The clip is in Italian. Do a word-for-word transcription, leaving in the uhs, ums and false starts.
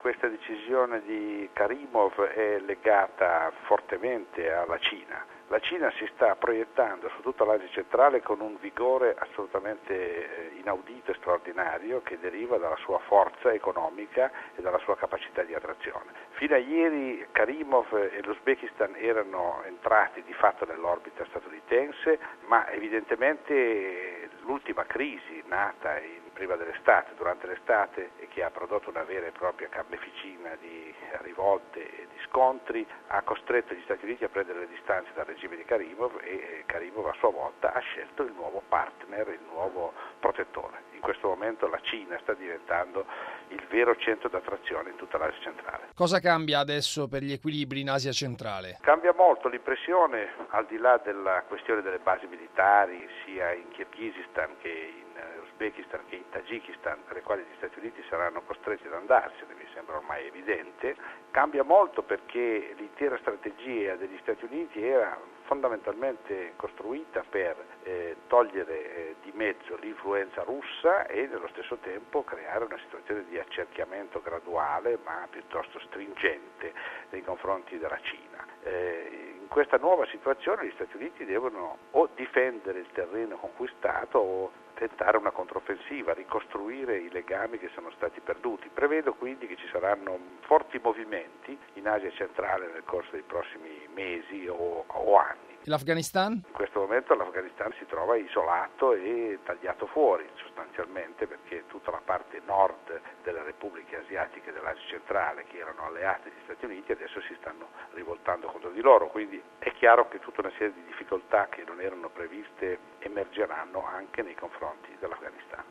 questa decisione di Karimov è legata fortemente alla Cina. La Cina si sta proiettando su tutta l'Asia centrale con un vigore assolutamente inaudito e straordinario che deriva dalla sua forza economica e dalla sua capacità di attrazione. Fino a ieri Karimov e l'Uzbekistan erano entrati di fatto nell'orbita statunitense, ma evidentemente l'ultima crisi nata in prima dell'estate, durante l'estate, e che ha prodotto una vera e propria carneficina di rivolte e di scontri, ha costretto gli Stati Uniti a prendere le distanze dal regime di Karimov e Karimov a sua volta ha scelto il nuovo partner, il nuovo protettore. In questo momento la Cina sta diventando il vero centro d'attrazione in tutta l'Asia centrale. Cosa cambia adesso per gli equilibri in Asia centrale? Cambia molto l'impressione, al di là della questione delle basi militari, sia in Kirghizistan che in Uzbekistan che in Tagikistan, per le quali gli Stati Uniti saranno costretti ad andarsene, mi sembra ormai evidente. Cambia molto perché l'intera strategia degli Stati Uniti era fondamentalmente costruita per eh, togliere eh, di mezzo l'influenza russa e nello stesso tempo creare una situazione di accerchiamento graduale ma piuttosto stringente nei confronti della Cina. Eh, in questa nuova situazione gli Stati Uniti devono o difendere il terreno conquistato o tentare una controffensiva, ricostruire i legami che sono stati perduti. Prevedo quindi che ci saranno forti movimenti in Asia centrale nel corso dei prossimi mesi o, o anni. L'Afghanistan? In questo momento l'Afghanistan si trova isolato e tagliato fuori sostanzialmente perché tutta la parte nord delle repubbliche asiatiche dell'Asia centrale che erano alleate degli Stati Uniti adesso si stanno rivoltando contro di loro, quindi è chiaro che tutta una serie di difficoltà che non erano previste emergeranno anche nei confronti dell'Afghanistan.